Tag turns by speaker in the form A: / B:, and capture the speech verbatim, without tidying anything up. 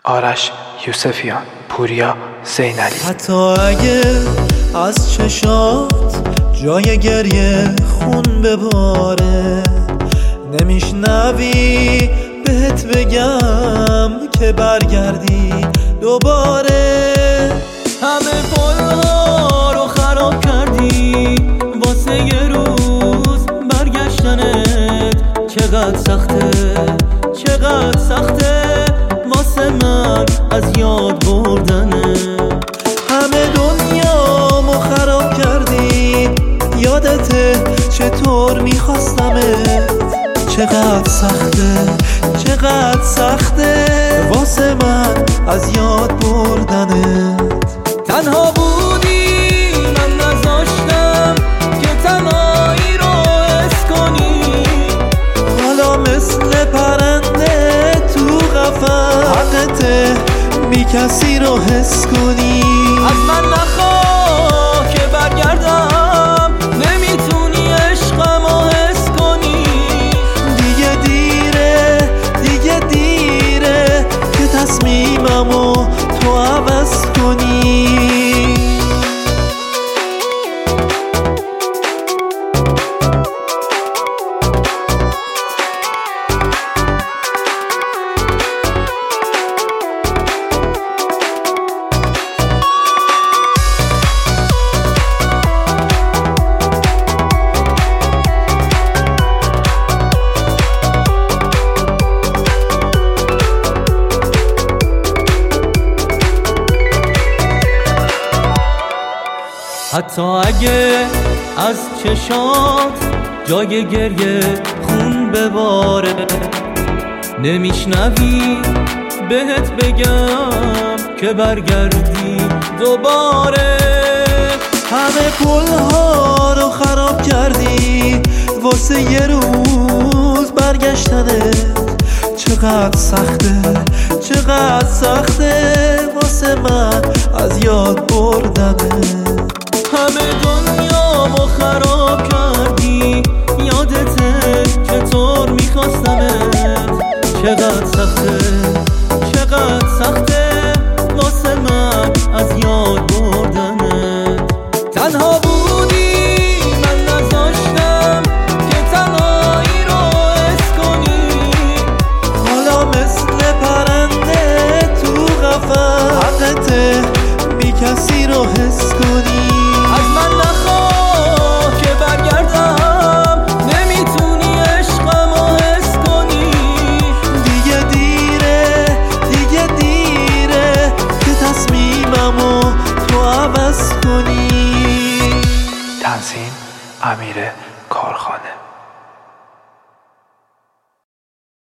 A: آرش یوسفیان، پوریا زینالی.
B: حتی اگه از چشات جای گریه خون بباره، نمیشنوی بهت بگم که برگردی دوباره. همه پل‌ها رو خراب کردی واسه یه روز برگشتنت. چقدر سخته چقدر سخته واسه من از یاد بردنت. همه دنیامو خراب کردی، یادته چطور میخواستمت. چقدر سخته چقدر سخته واسه من از یاد بردنت. تنها بودی من نذاشتم که تنهایی رو حس کنی. حالا مثل پرنده تو قفس حقته بی کسی رو حس کنی. از من نخواه که برگردم، نمیتونی عشقمو حس کنی. دیگه دیره دیگه دیره که تصمیممو تو عوض کنی. حتی اگه از چشات جای گریه خون بباره، نمیشنوی بهت بگم که برگردی دوباره. همه پل‌ها رو خراب کردی واسه یه روز برگشتنت. چقدر سخته چقدر سخته واسه من از یاد بردنت. همه دنیامو خراب کردی، یادته چطور میخواستمت. چقدر سخته چقدر سخته واسه من از یاد بردنت. تنها بودی من نذاشتم که تنهایی رو حس کنی. حالا مثل پرنده تو قفس حقته بی کسی رو حس کنی. از من نخواه که برگردم، نمیتونی عشقمو حس کنی. دیگه دیره دیگه دیره که تصمیممو تو عوض کنی.
A: تنظیم امیر کارخانه.